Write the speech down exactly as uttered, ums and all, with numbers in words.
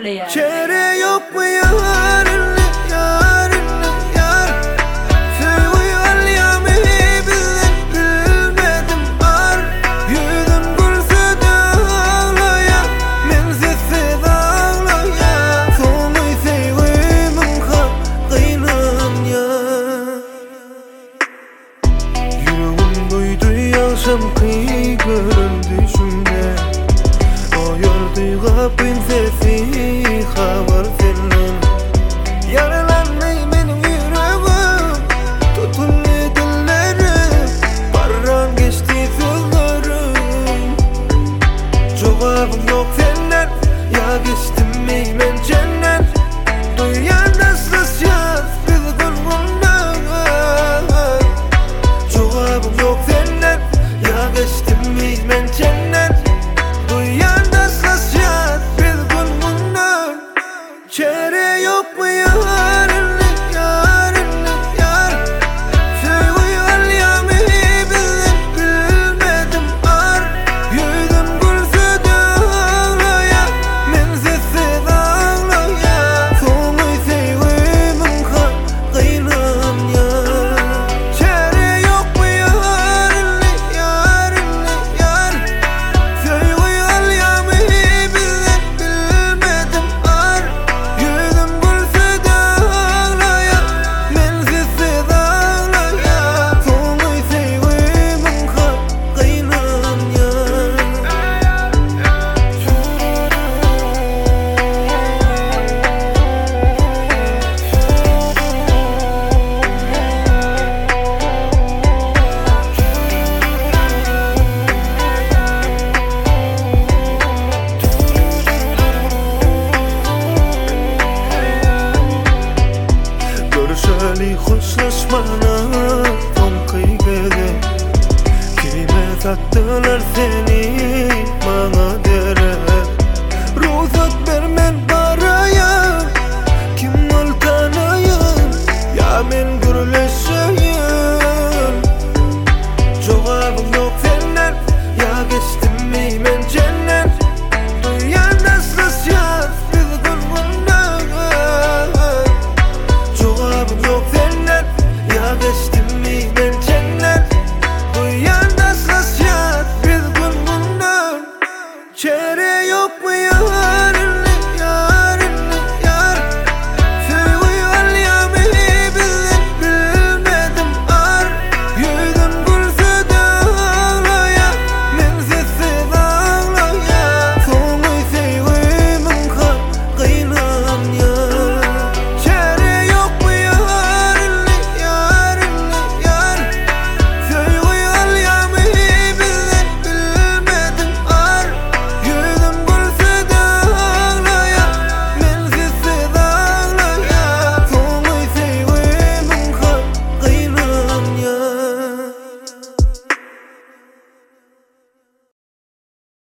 yani. Çare yok mu yarınlı yarınlı yar? Sevgi alyamı bilin bilmedim ar. Yüzüm gülse de ağlaya, menzife dağlaya. Sonu sevgimin hakkıyla yar. Yüreğim duydu yaşam kıyı görüldü şunde. O yordu kapın sesi haber senin. Yaralandı benim yüreğim, tutuldu dillerim, barran geçti sözlerim. Cevabım yok senden, ya geçtim mi ben cennet. Duyan nasıl yaz bir gün bundan. Cevabım yok senden, ya geçtim mi ben cennet. Duyan nasıl yaz bir gün bundan. Çare yok mu yarınlı yarınlı yar? Sevgi alyamı bilin bilmedim ar. Yüzüm gülse de ağlaya, menzife dağlaya. Sonu sevgimin hakkıyla yar. Çare yok mu yarınlı yarınlı yar? Sevgi alyamı bilin bilmedim ar. Yüzüm gülse de ağlaya, menzife dağlaya. Sonu sevgimin hakkıyla yar. Görüşeli hoşlaşmana son kıygıdı. Kime sattılar seni bana de.